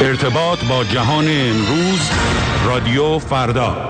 ارتباط با جهان امروز، رادیو فردا.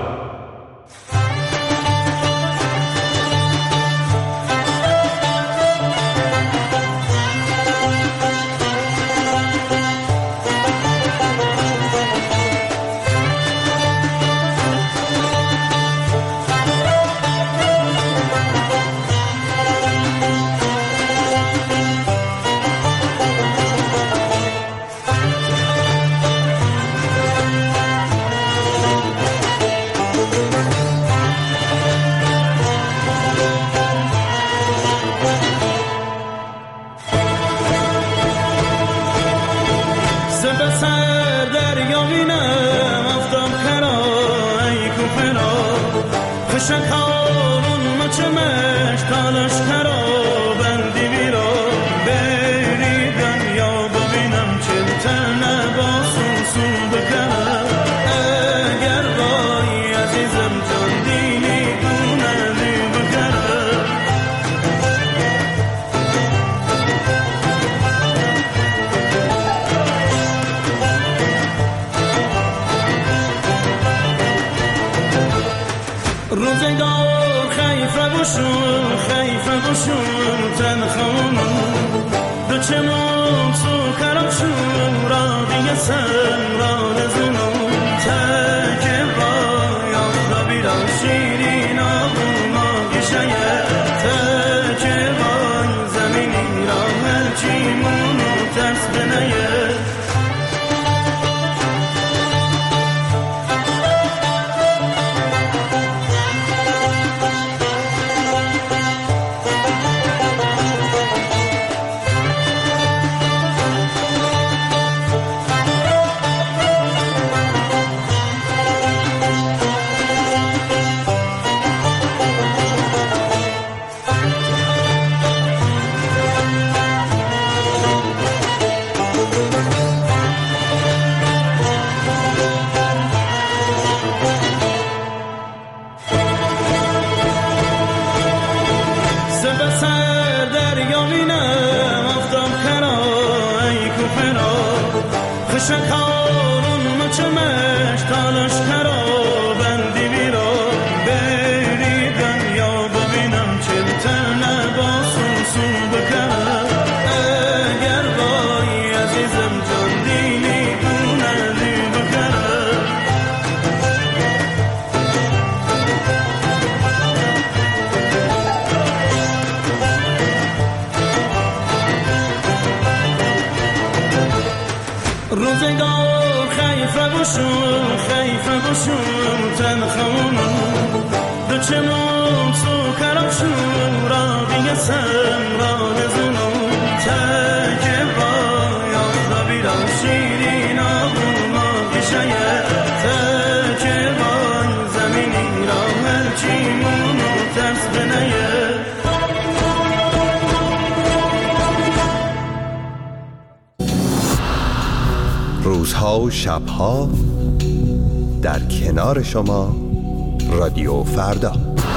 روزها و شبها در کنار شما، رادیو فردا.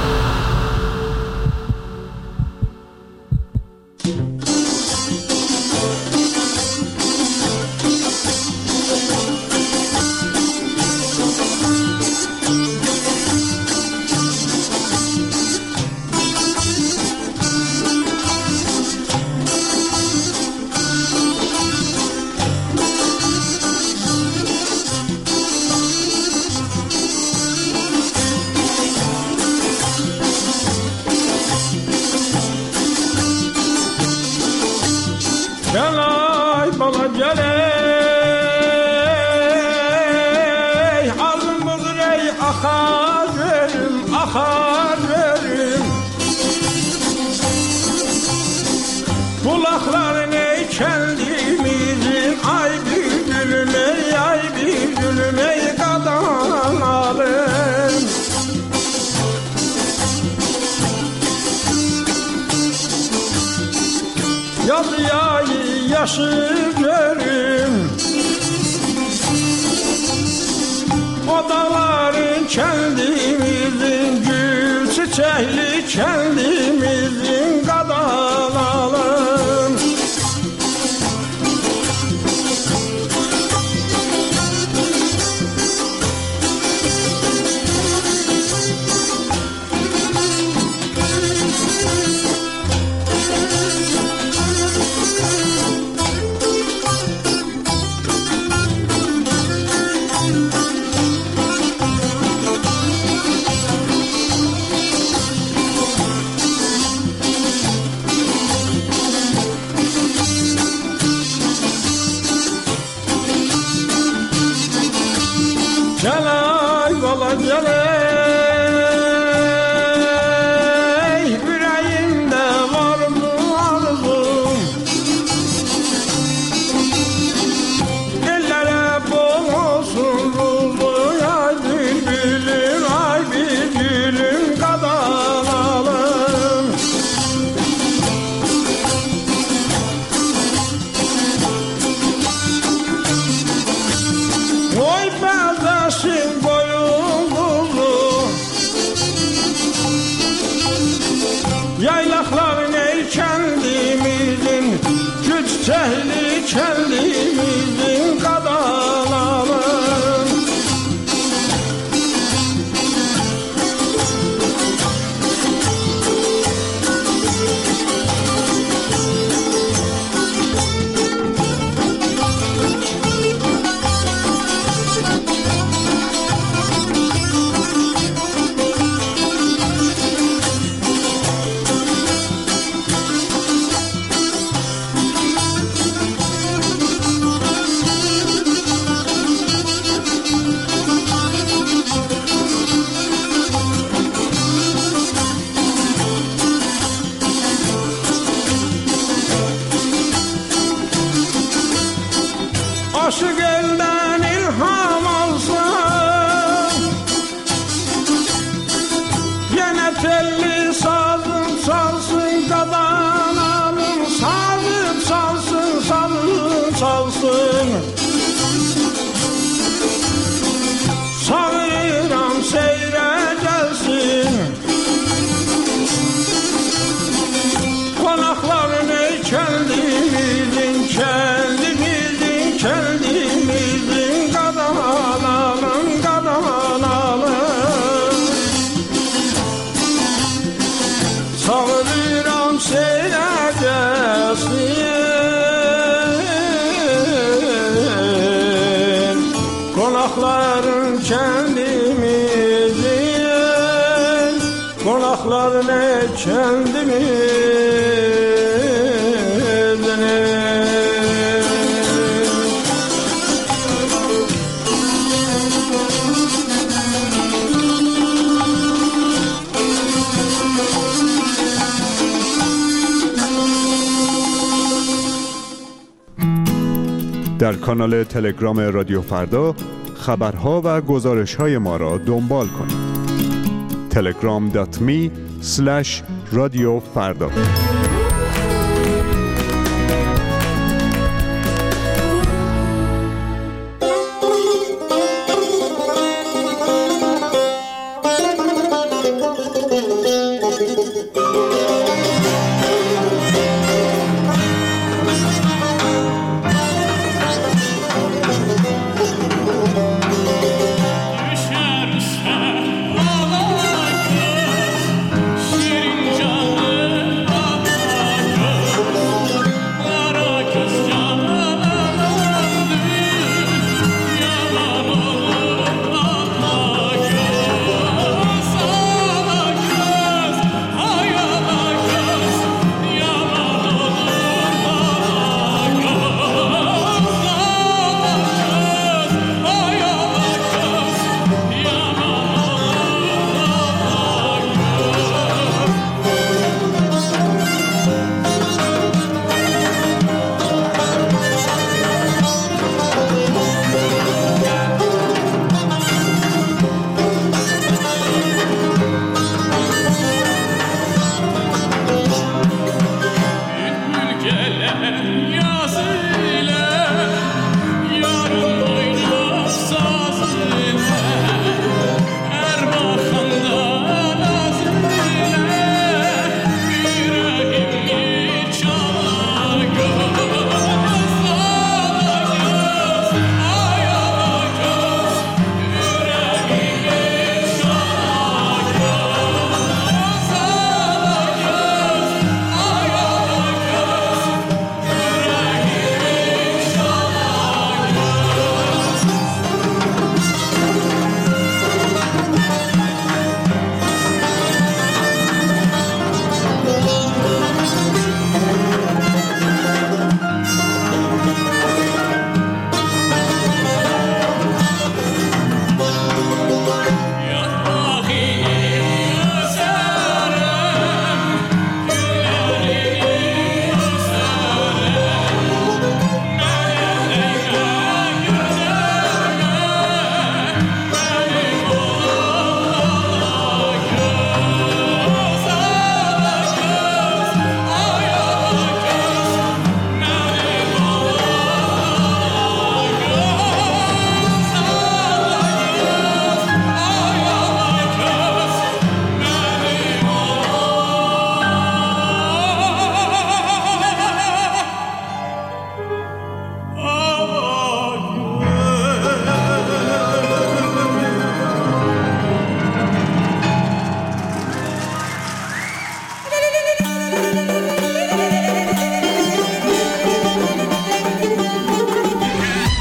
Odaların kendimizin, gül çiçekli kendimizin kadalalım. Celay bala celay, yüreğimde vardı arzum. Ellere bol olsun ruzu, ay bülbülüm, ay bülbülüm kadanalım. Oy bezesin boyun kuzu, yaylakların ey kendimizin, güç cehli kendimizin kadanalım. Aşık elden ilham alsın, yine telli sazım çalsın, kadanalım sazım çalsın, sazım çalsın. Çağırıram seyre gelsin, konakların ey kendimizin, kendimizin, kendimizin kadanalım, kadanalım. Çağırıram seyre gelsin, konakların kendimizin, konakların ey kendimizin. در کانال تلگرام رادیو فردا خبرها و گزارش‌های ما را دنبال کنید. telegram.me/radiofrda Düşersen ağlar, şirin canlı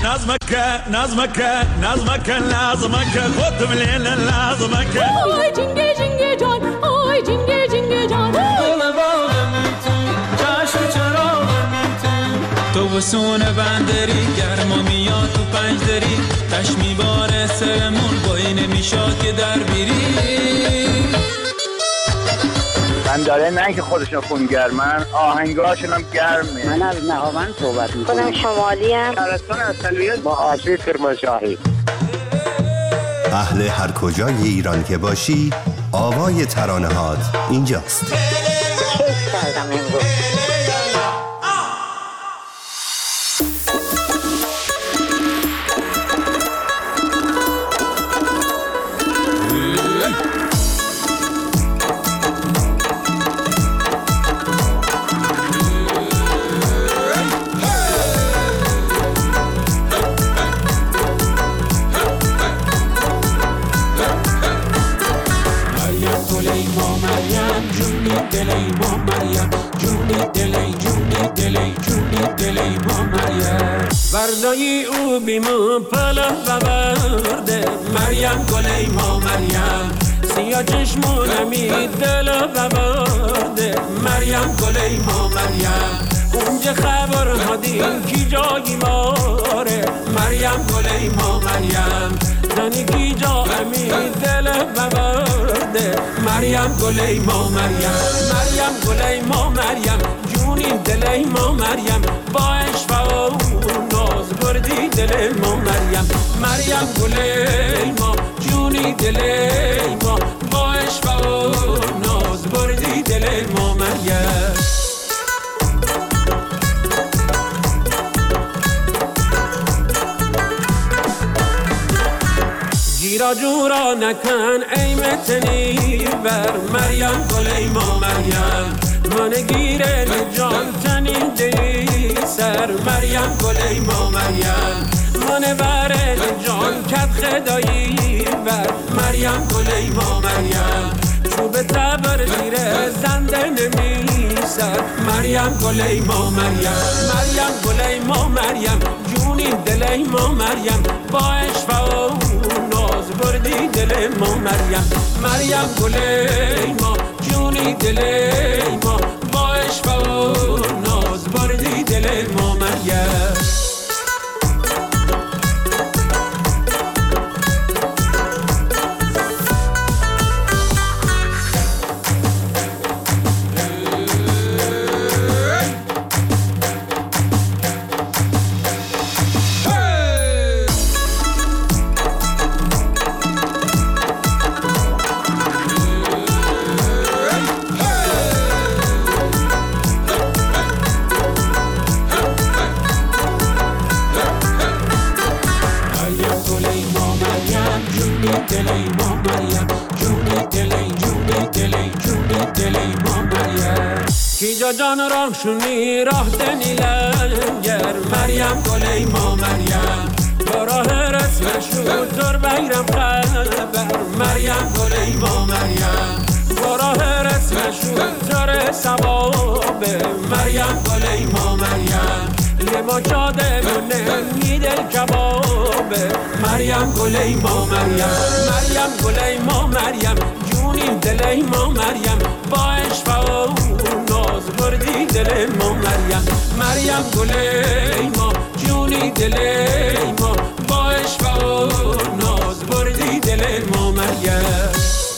نظمك خودم لیل نظمک آی جنگه جنگه جان آی جنگه جنگه جان دل باغم تو چشم چراغم تو بسون بندری گرما میاد تو پنجدری تش میباره سرمون بایی نمیشاد که در بیری بنداره نه که خودشون خونگرمن آهنگاشون هم گرمه. من از نهاوند صحبت میکنم. خودم شمالی ام. شهرستان اصلیت با آشوی کرمانشاهی. اهل هر کجای ایران که باشی آوای ترانه‌هات اینجاست. کیف کردم امروز. وردایی او بیمو پلا بورده مریم گلی ما مریم سیاه چشمونمی دل بورده مریم گلی ما مریم اونجا خبر هادیم کی جایی ماره مریم گلی ما مریم زنی کی جایی دل بورده مریم گلی ما مریم مریم گلی ما مریم جونی دلی ما مریم با عشق ناز بردی دل ما مریم مریم گلی ما جونی دل ما با عشق ناز بردی دل ما مریم گیرا جورا نکن ای متنی بر مریم گلی ما مریم من گیره جان تنی دی سر مریم گلی ما مریم من بره جان کت خدایی بر مریم گلی ما مریم چوب تبر زیره زنده نمی سر مریم گلی ما مریم مریم گلی ما مریم جونی دلی ما مریم با عشق و ناز بردی دل ما مریم مریم گلی ما جونی دلی ما با عشق و ناز بردی دل ما مریم جان راهشونی راه دنیلنگر مریم گلی ما مریم با راه رسمشو تر بیرم خبر مریم گلی ما مریم با راه رسمشو تر سوابه مریم گلی ما مریم یه ما جاده مونه میدل کبابه مریم گلی ما مریم مریم گلی ما مریم جونی دلی ما مریم با عشق ناز بردی دل ما مریم مریم گلی ما جونی دلی ما با عشق ناز بردی دل ما مریم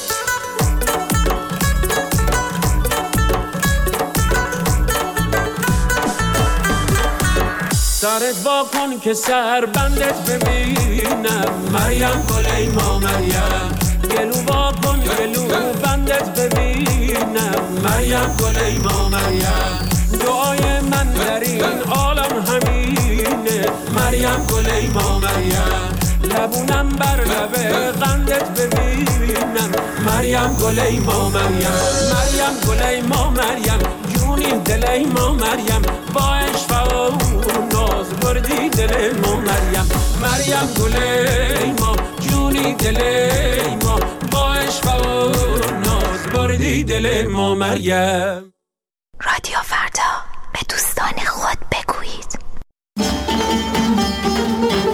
سرت با کن که سر بندت ببینم مریم گلی ما مریم گلو با کن گلو بندت ببینم مریم گلی ما مریم دعای من در این عالم همینه مریم گلی ما مریم لبونم بر لب قندت ببینم مریم گلی ما مریم مریم گلی ما مریم جونی دلی ما مریم با عشق و ناز بردی دل ما مریم مریم گلی ما جونی دلی ما با عشق و ناز بردی دل ما مریم. رادیو فردا به دوستان خود بگویید.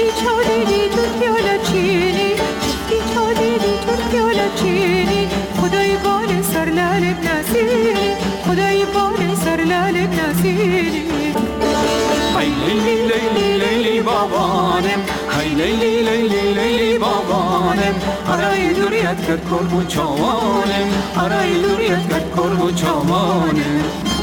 چادری ترکیالا چینی چفتی چادری ترکیالا چینی خدای بال سر لالب نازینی خدای بال سر لالب نازینی های لیلی لیلی لیلی بابانم های لیلی لیلی لیلی بابانم آرای دوریت کرد کربو چوانم آرای دوریت کرد کربو چوانم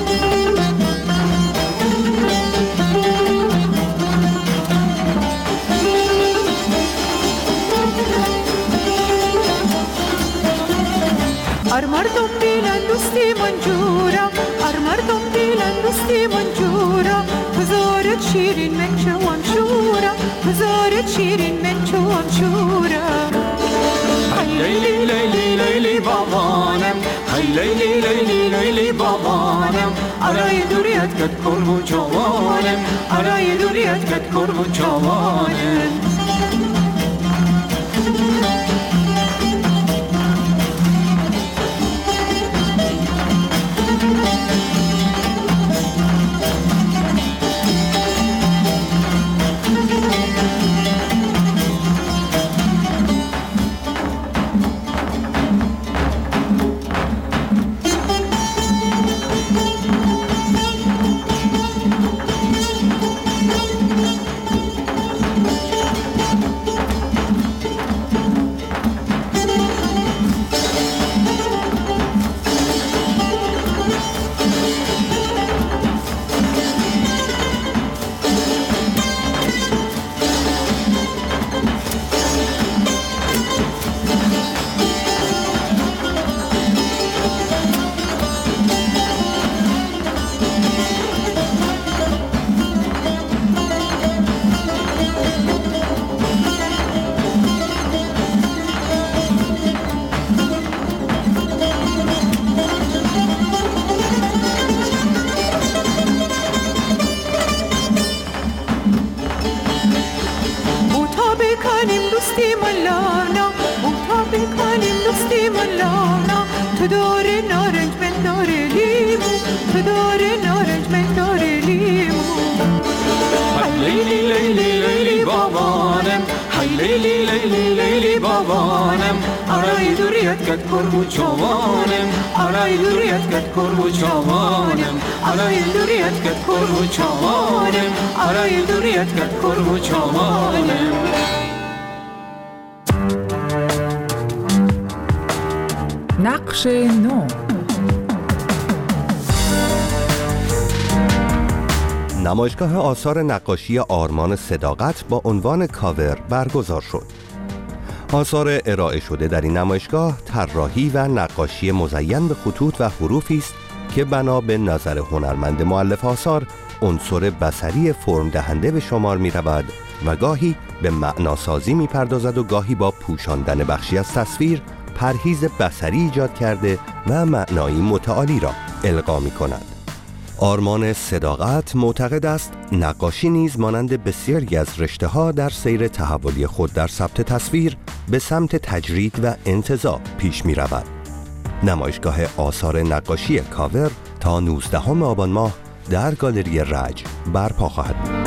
مردم بیلن دوستی منجورا مردم بیلن دوستی منجورا بزارت شیرین من چوام شورا بزارت شیرین من چوام شورا های لیلی لیلی لیلی بابانم های لیلی لیلی لیلی بابانم آرای دوریت کت کربو چوانم آرای دوریت کت کربو چوانم تو داره نارنج من داره لیمو تو داره نارنج من داره لیمو لیلی لیلی لیلی بابانم های لیلی لیلی لیلی بابانم آرای دوریت کت کربو چوانم آرای دوریت کت کربو چوانم آرای دوریت کت کربو چوانم آرای دوریت کت کربو چوانم نقش نو نمایشگاه آثار نقاشی آرمان صداقت با عنوان کاور برگزار شد. آثار ارائه شده در این نمایشگاه طراحی و نقاشی مزین به خطوط و حروفی است که بنا به نظر هنرمند مؤلف آثار عنصر بصری فرم دهنده به شمار می رود و گاهی به معناسازی می پردازد و گاهی با پوشاندن بخشی از تصویر پرهیز بصری ایجاد کرده و معنایی متعالی را القا می کند. آرمان صداقت معتقد است نقاشی نیز مانند بسیاری از رشته‌ها در سیر تحولی خود در ثبت تصویر به سمت تجرید و انتزاع پیش می رود. نمایشگاه آثار نقاشی کاور تا 19 آبان ماه در گالری رج برپا خواهد بود.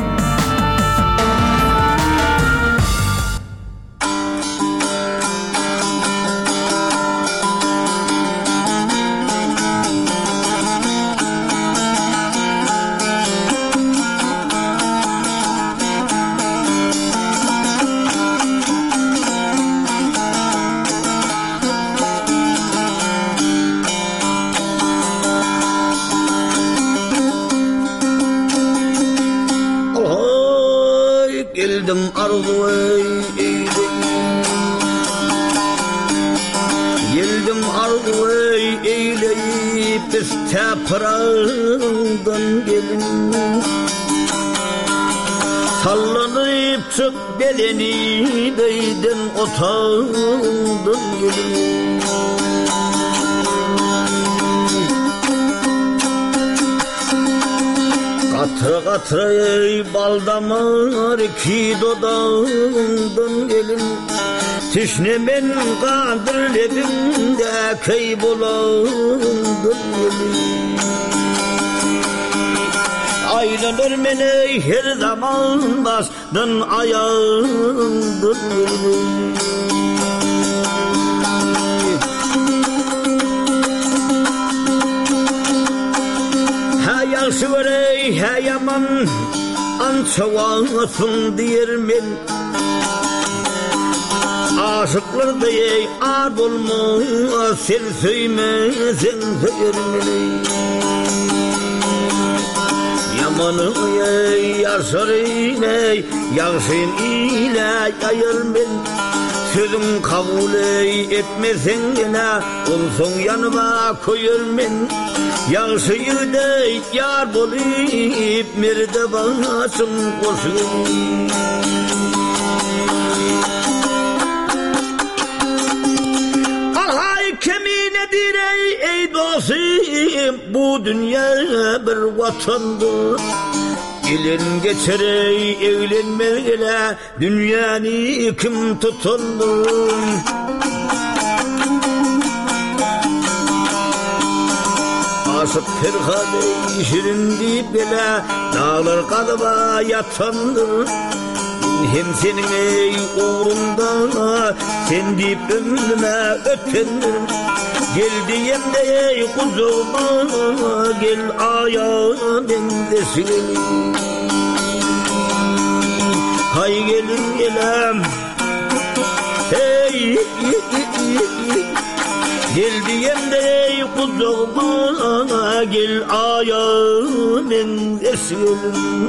Geldim arzuya Geldim arzuya eyleyip İsteprandan gelin Sallanıp çık beleni Beyden otağından gelin Katıra katıra ey bal damar ki dodağından gelin Tişnemen kadirlerimde kaybolandan gelin Ay Aylanır meni her zaman bastın ayağımdır. Ha yaxşı var ey ha yaman ançavasın diyermen. Aşıklar ey ar olmaz sen söymezsen söylermen. Yamanı ey yaşar ey yaxşın ile yayırmen. Sözüm kabul etmesen yine olsun yanıma koyurmen. Yaxşıyı dey yar bolayıp merde basın koşun. Alhay keminedir ey dostum, bu dünya bir vatandır. Gelin geçer evlenmeyle dünyanı kim tutundu? Aşık Ferhade şirindi bile dağlar kalıba yatandır. Hem senin ey uğrunda sen deyip ömrüme ötendir. Gel diyem de ey kuzuma gel ayağım bendesin. Hay gelin gelem hey gel diyem de ey kuzuma gel ayağım bendesin.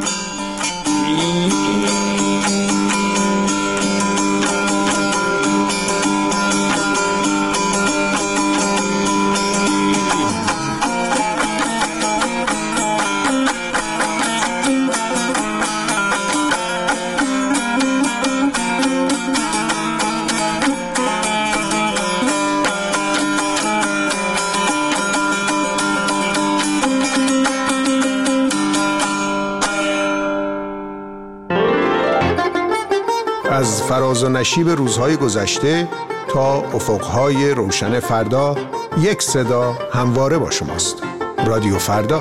از فراز و نشیب روزهای گذشته تا افقهای روشن فردا یک صدا همواره با شماست. رادیو فردا.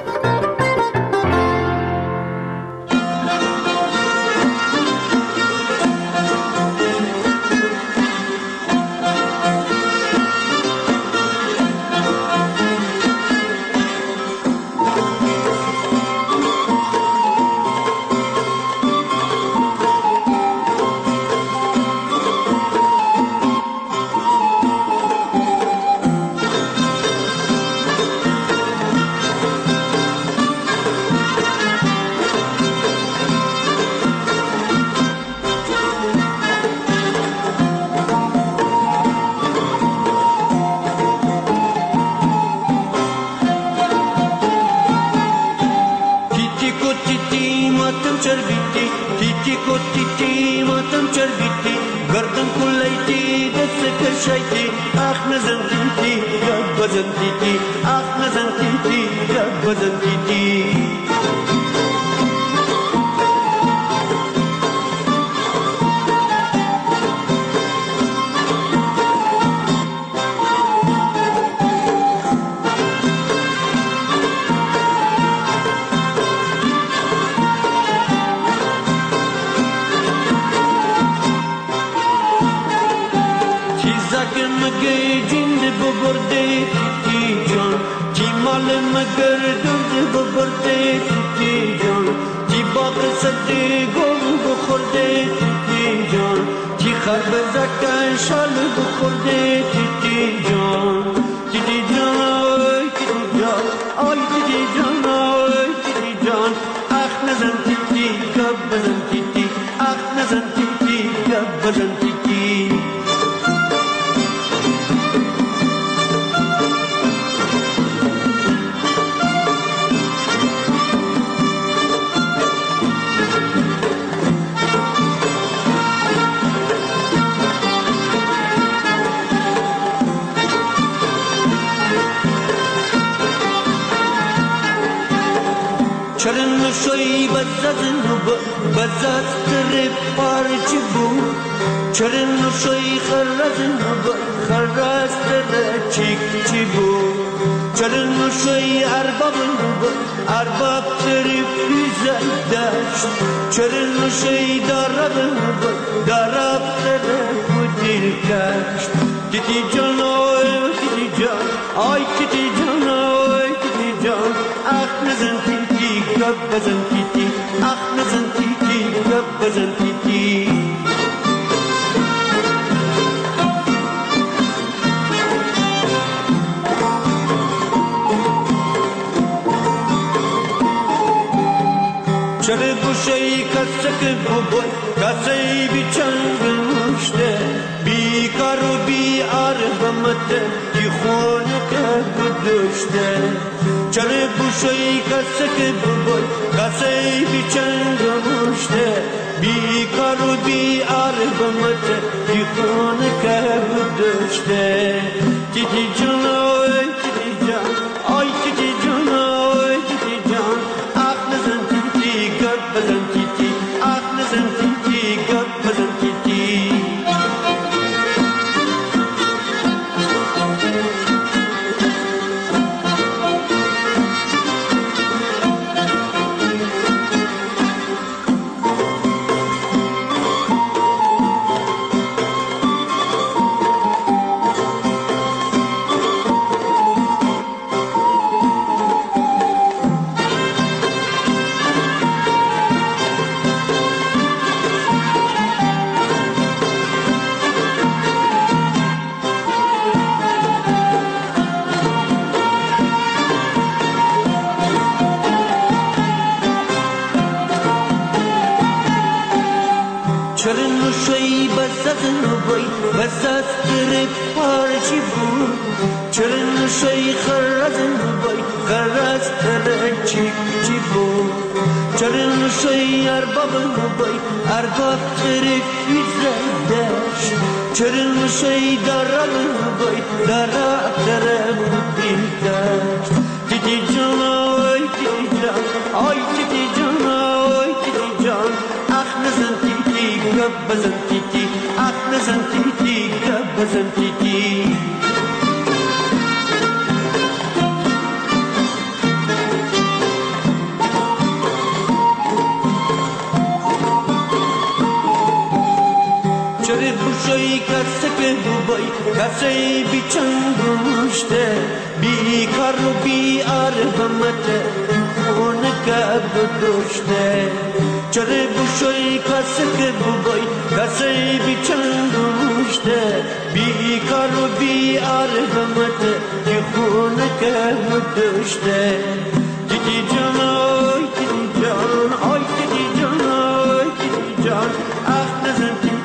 چرن شوی ارباب تریف زدش چرن شوی دارب تریف دل کشت تیتی جان آی تیتی جان آی تیتی جان آی تیتی جان اخ نزن تیتی گب بزن تیتی اخ نزن تیتی گب بزن تیتی چرا گوشه‌ای کسک بوی کسی بی چنگشته بیکار و بی آرامته کی خونه که گذشته چرا گوشه‌ای کسک بوی کسی بی چنگشته بیکار و بی آرامته کی خونه که گذشته تیتی جان آی تیتی جان آی تیتی جان آی تیتی جان آخ نزن گب بزن تیتی آخ نزن تیتی گب بزن تیتی چرن شوی بزدن بای بزد در پارچی بود چرن شوی خرازن بای خراز در چی بود چرن شوی اربابن بای ارباب طرفی زدش چرن شوی دارابن بای داراب طرف دیدش تیتی جان آی تیتی جان آی تیتی جان آی تیتی جان اخ نزن تیتی گب بزن تیتی اخ نزن تیتی گب بزن تیتی چرا بوشایی کسک بوی کسی بی چنگشته بیکار و بی آرامته خونه که گذشته چرا بوشایی کسک بوی کسی بی چنگشته بیکار و بی آرامته خونه که گذشته تیتی جان آی تیتی جان آی تیتی جان آی تیتی جان اخ نزن